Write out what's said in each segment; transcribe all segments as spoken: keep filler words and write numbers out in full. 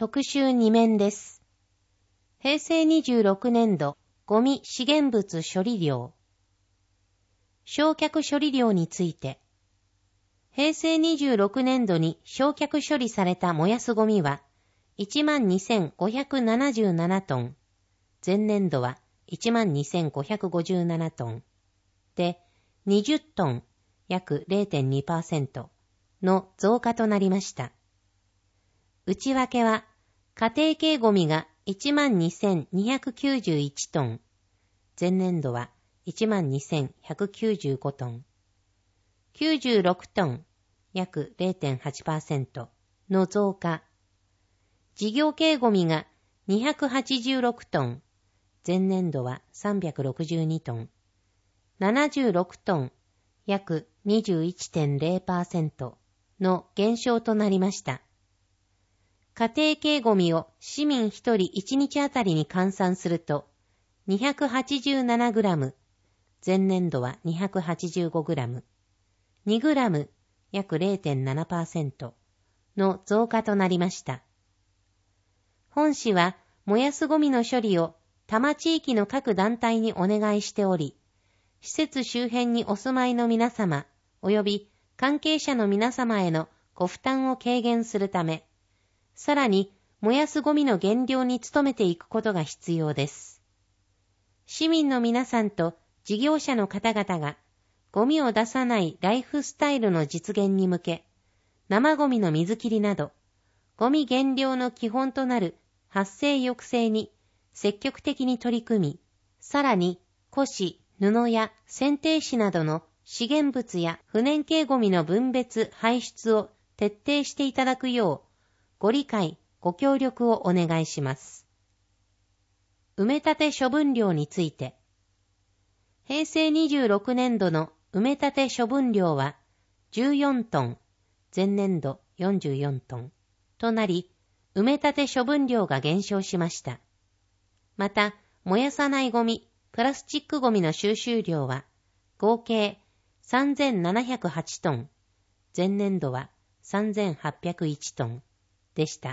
特集に面です。へいせいにじゅうろくねんど、ゴミ資源物処理量。焼却処理量について。へいせいにじゅうろくねんどに焼却処理された燃やすゴミは、いちまんにせんごひゃくななじゅうななトン。前年度はいちまんにせんごひゃくごじゅうななトン。で、にじゅっトン、約 れいてんにパーセント の増加となりました。内訳は、家庭系ゴミが いちまんにせんにひゃくきゅうじゅういちトン。前年度はいちまんにせんひゃくきゅうじゅうごトン。きゅうじゅうろくトン、約 れいてんはちパーセント の増加。事業系ゴミがにひゃくはちじゅうろくトン。前年度はさんびゃくろくじゅうにトン。ななじゅうろくトン、約 にじゅういってんれいパーセント の減少となりました。家庭系ゴミを市民ひとりいちにちあたりに換算すると にひゃくはちじゅうななグラム、前年度は にひゃくはちじゅうごグラム、にグラム、約 れいてんななパーセント の増加となりました。本市は燃やすゴミの処理を多摩地域の各団体にお願いしており、施設周辺にお住まいの皆様及び関係者の皆様へのご負担を軽減するため、さらに燃やすゴミの減量に努めていくことが必要です。市民の皆さんと事業者の方々がゴミを出さないライフスタイルの実現に向け、生ゴミの水切りなど、ゴミ減量の基本となる発生抑制に積極的に取り組み、さらに古紙、布や剪定紙などの資源物や不燃系ゴミの分別・排出を徹底していただくよう、ご理解、ご協力をお願いします。埋め立て処分量について、へいせいにじゅうろくねんどの埋め立て処分量はじゅうよんトン、前年度よんじゅうよんトンとなり、埋め立て処分量が減少しました。また、燃やさないゴミ、プラスチックゴミの収集量は合計さんぜんななひゃくはちトン、前年度はさんぜんはっぴゃくいちトンでした。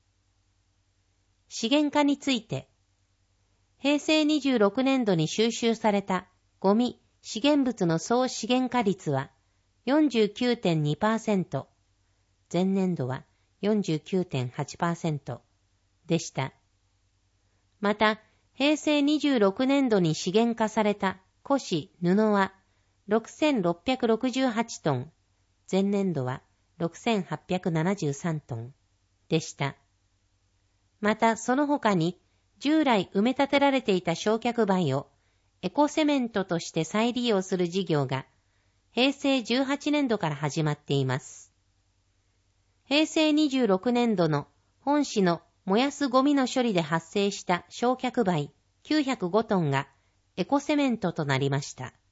資源化について、へいせいにじゅうろくねんどに収集されたゴミ、資源物の総資源化率は よんじゅうきゅうてんにパーセント、前年度は よんじゅうきゅうてんはちパーセント でした。また、へいせいにじゅうろくねんどに資源化された古紙、布はろくせんろっぴゃくろくじゅうはちトン、前年度はろくせんはっぴゃくななじゅうさんトンでした。また、その他に、従来埋め立てられていた焼却灰をエコセメントとして再利用する事業が、へいせいじゅうはちねんどから始まっています。へいせいにじゅうろくねんどの本市の燃やすゴミの処理で発生した焼却灰きゅうひゃくごトンがエコセメントとなりました。